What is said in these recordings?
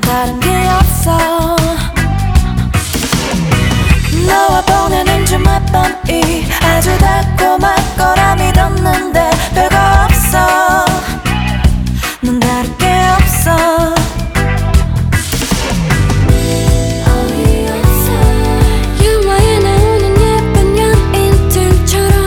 다른 게 없어. 너와 보내는 주말 밤이 아주 달콤할 거라 믿었는데 별거 없어. 넌 다를 게 없어. 영화에 나오는 예쁜 연인들처럼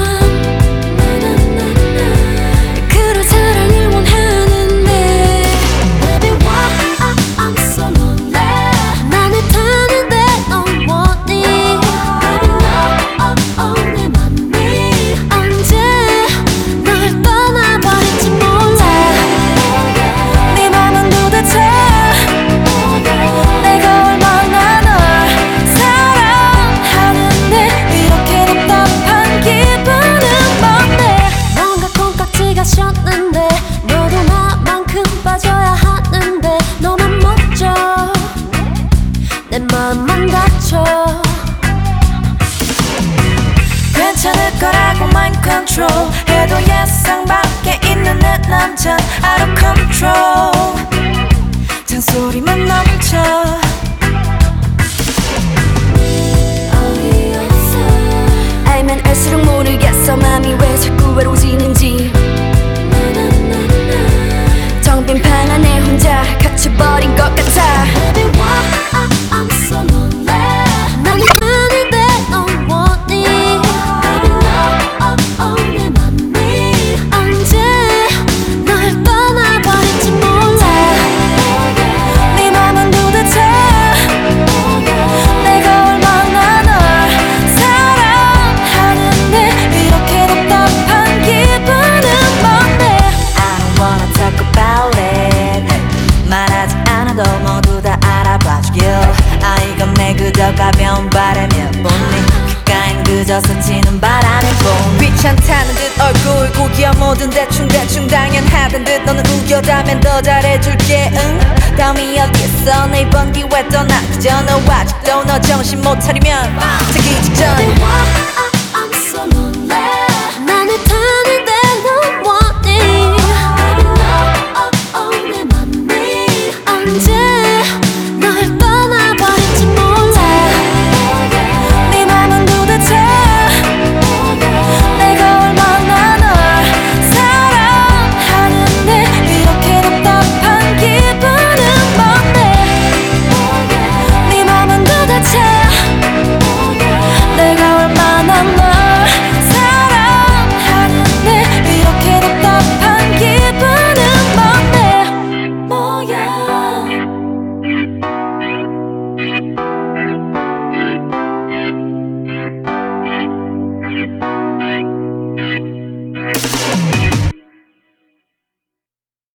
그런 사랑을 원하는데 Baby why I'm so lonely. 나는 타는데 넌 원해. Baby no 내 맘이 언제 널 떠나버릴지 몰라. 네 맘은 도대체 내가 얼마나 널 사랑하는데 이렇게 답답한 기분은 뭔데. 뭔가 콩깍지가 셨는데 너도 나만큼 빠져야 하는데 너만 멋져 내 맘만 다쳐. 괜찮을 거라고 mind control 해도 예상 밖에 있는 내 남잔 out of control. 잔소리만 넘쳐. 알면 알수록 모르겠어 맘이 왜 자꾸 외로워지는지. 텅 빈 방 안에 혼자 갇혀버린 것 같아. Baby why I'm so lonely. 나는 하는데 넌 원해. Baby no 내 맘이 언제 널 떠나버릴지 몰라. 네 맘은 도대체 내가 얼마나 널 사랑하는데 이렇게 답답한 기분은 뭔데. I don't wanna talk about it. 말하지 않아도 모두 다 알아봐주길. 아 이건 내 그저 가벼운 바람일 뿐이 귓가엔 그저 스치는 바람일 뿐. 귀찮다는 듯 얼굴 구겨 뭐든 대충대충 당연하던 듯 너는 우겨다면 더 잘해줄게. 응 다음이 어딨어 내 이번 기회 떠나 그저 너 아직도 너 정신 못 차리면 자기 직전.